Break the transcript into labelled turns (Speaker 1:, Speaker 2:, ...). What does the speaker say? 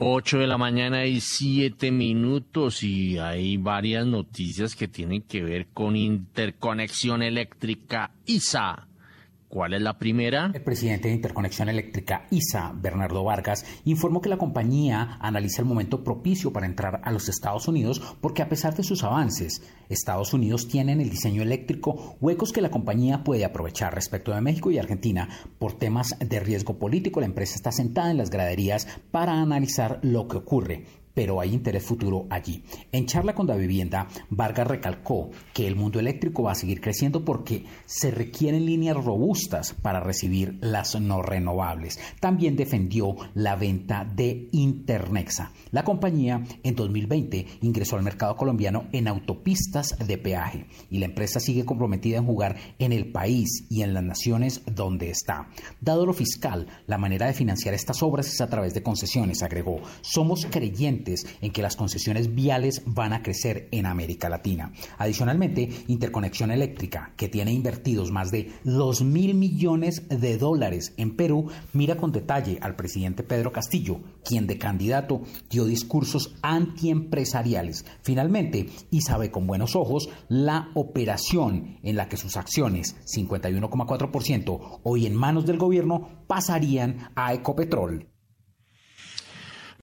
Speaker 1: 8 de la mañana y 7 minutos y hay varias noticias que tienen que ver con interconexión eléctrica ISA. ¿Cuál es la primera?
Speaker 2: El presidente de Interconexión Eléctrica, ISA, Bernardo Vargas, informó que la compañía analiza el momento propicio para entrar a los Estados Unidos porque a pesar de sus avances, Estados Unidos tiene en el diseño eléctrico huecos que la compañía puede aprovechar. Respecto de México y Argentina, por temas de riesgo político, la empresa está sentada en las graderías para analizar lo que ocurre, pero hay interés futuro allí. En charla con Davivienda, Vargas recalcó que el mundo eléctrico va a seguir creciendo porque se requieren líneas robustas para recibir las no renovables. También defendió la venta de Internexa. La compañía en 2020 ingresó al mercado colombiano en autopistas de peaje y la empresa sigue comprometida en jugar en el país y en las naciones donde está. Dado lo fiscal, la manera de financiar estas obras es a través de concesiones, agregó. Somos creyentes en que las concesiones viales van a crecer en América Latina. Adicionalmente, Interconexión Eléctrica, que tiene invertidos más de 2.000 millones de dólares en Perú, mira con detalle al presidente Pedro Castillo, quien de candidato dio discursos antiempresariales. Finalmente, ISA ve con buenos ojos la operación en la que sus acciones, 51,4%, hoy en manos del gobierno, pasarían a Ecopetrol.